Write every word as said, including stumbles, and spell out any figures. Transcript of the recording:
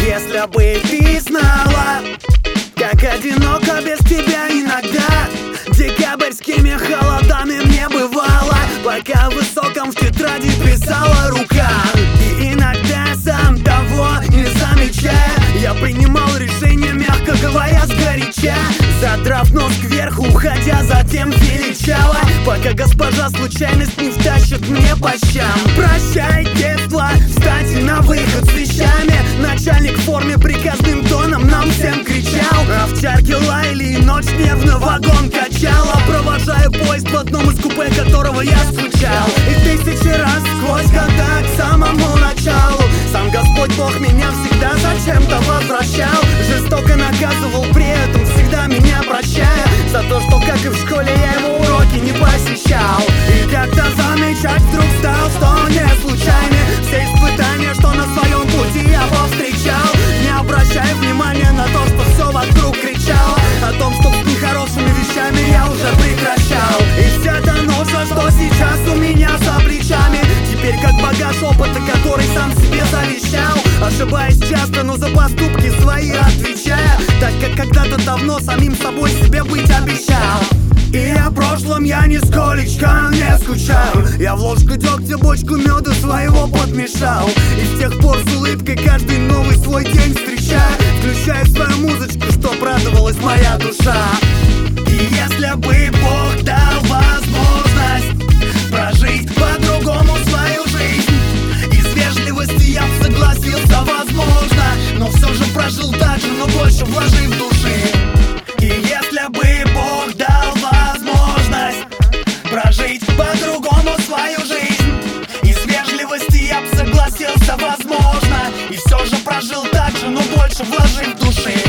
Если бы ты знала, как одиноко без тебя иногда. Декабрьскими холодами мне бывало, пока в высоком в тетради писала рука. И иногда, сам того не замечая, я принимал решение, мягко говоря, сгоряча, задрав нос кверху, уходя, затем величала, пока госпожа случайность не втащит мне по щам. Прощай, детство, кстати, на выход с вещами. Начальник в форме приказным тоном нам всем кричал. Овчарки лаяли, и ночь нервно вагон качала, провожая поезд в одном из купе, которого я скучал. И тысячи раз сквозь года к самому началу сам Господь Бог меня всегда зачем-то возвращал. Жестоко наказывал, при этом всегда меня прощая за то, что, как и в школе, я его уроки не посещал. И как-то замечать вдруг стал, что не случайны все испытания, что на своем пути я повстречал, не обращая внимания на то, что все вокруг кричало о том, что с нехорошими вещами я уже прекращал. И вся та ноша, что сейчас у меня за плечами, теперь как багаж опыта, который сам себе завещал, ошибаясь часто, но за поступки свои отвечая, так как когда-то давно самим собой себе быть обещал. И о прошлом я нисколечко не скучаю. Я в ложку дегтя бочку меда своего подмешал, и с тех пор с улыбкой каждый новый свой день встречаю, включая свою музычку, чтоб радовалась моя душа. И если бы Бог дал возможность прожить по-другому свою жизнь, из вежливости я б согласился, возможно, но все же прожил так же, но больше вложив души. И если бы Бог дал возможность прожить по-другому свою жизнь, из вежливости я б согласился, возможно, и все же прожил так же, но больше вложив души.